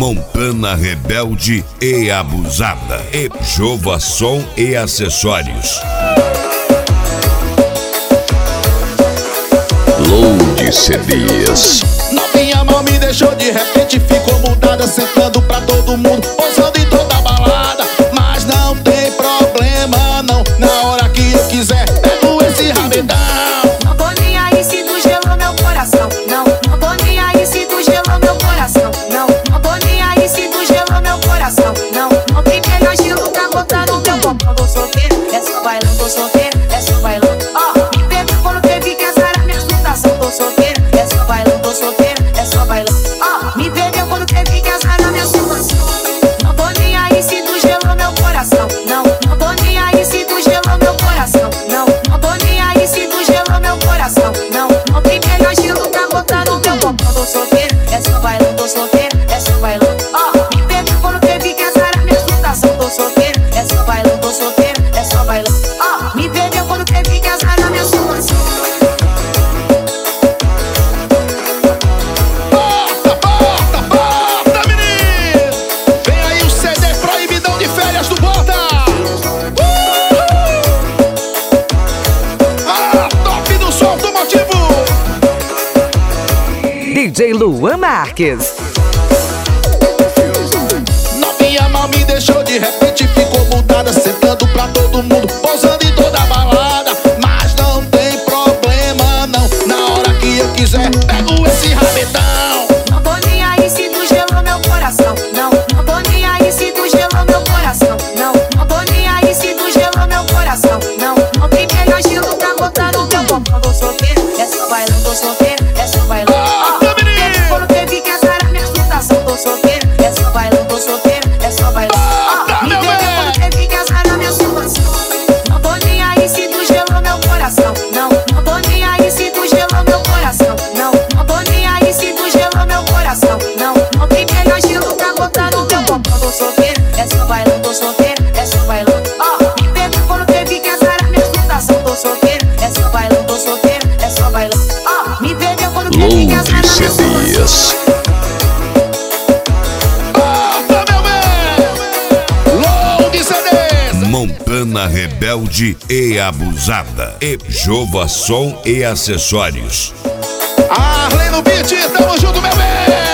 Montana rebelde e abusada. E Jova Som e Acessórios. Load CDs. Novinha mal me deixou, de repente ficou mudada, sentando pra todo mundo, posando em toda a balada. Mas não tem problema não, na hora que eu quiser pego esse rabetão. Não tô nem aí se tu gelou meu coração. Não, não tô nem aí se tu gelou meu coração. Não, não tô nem aí se tu gelou meu coração. Não, não tem pegar gelo pra botar no teu corpo. Eu tô solteiro, é só bailando, tô solteiro, é só bailando. Ó, me pega quando teve que essa era minha situação. Tô solteiro, é só bailando, tô solteiro, é só bailando. Ó, me pega quando teve que essa era minha situação. Não tô nem aí se tu gelou meu coração. Não, não tô nem aí se tu gelou meu coração. Não, não tô nem aí se tu gelou meu coração. Não, não tem pegar gelo pra botar no teu corpo. Eu tô solteiro, é só bailando, tô solteiro, é só bailando. Ó, me pega quando teve que essa era minha situação. Tô solteiro, é só bailando, tô solteiro, é só bailando. Ó, me pega quando teve que essa era minha situação. Bota, menino! Vem aí o CD Proibidão de Férias do Bota! Top do som automotivo! DJ Luan Marques. Novinha mal me deixou, de repente ficou mudada, sentando pra todo mundo, posando em toda a balada. Mas não tem problema não, na hora que eu quiser pego esse rabetão. Não tô nem aí se tu gelou meu coração. Não, não tô nem aí se tu gelou meu coração. Não, não tô nem aí se tu gelou meu coração. Não, não tem pegar gelo pra botar no teu corpo. Eu tô solteiro, é só bailando, tô solteiro, é só bailando. Ó, teve quando teve que essa era minha situação. Tô solteiro, é só bailando, tô solteiro, é só bailando. Ó, me teve quando teve que essa era minha situação. Não tô nem aí se tu gelou meu coração. Não, não tô nem aí se tu gelou meu coração. Não, não tô nem aí se tu gelou meu coração. Não, não tem pegar gelo pra botar no teu corpo. Eu tô solteiro, é só bailando, tô solteiro, é só bailando. Ó, me pega quando teve que essa era minha situação. Tô solteiro, é só bailando, tô solteiro, é só bailando. Ó, me pega quando teve que essa era minha situação. CDs. Bota, meu bem! Load CDs! Montana rebelde e abusada. E Jova Som e Acessórios. Arley no beat, tamo junto, meu bem!